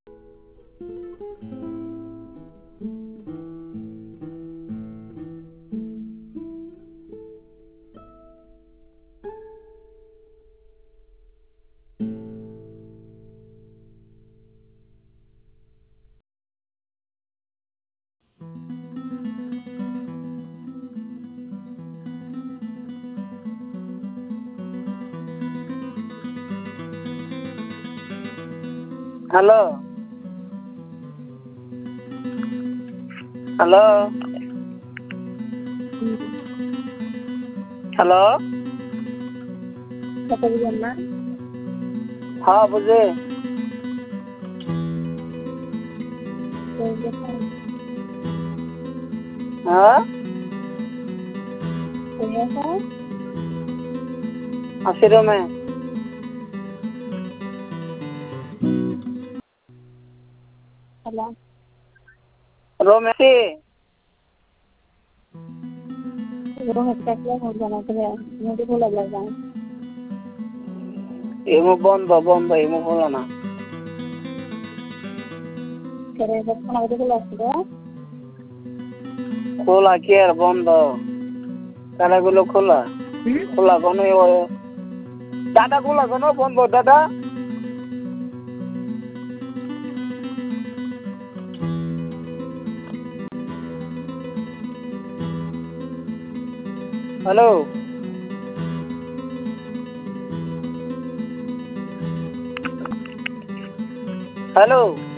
hello hello hello हाँ बुझे हाँ आशीर्वाद में रोमेसी एमो बंद बंद एमो खोला ना खोला क्या बंद दादा गुलो खोला खोला कौन दादा खोला कौन बंद दादा हेलो हेलो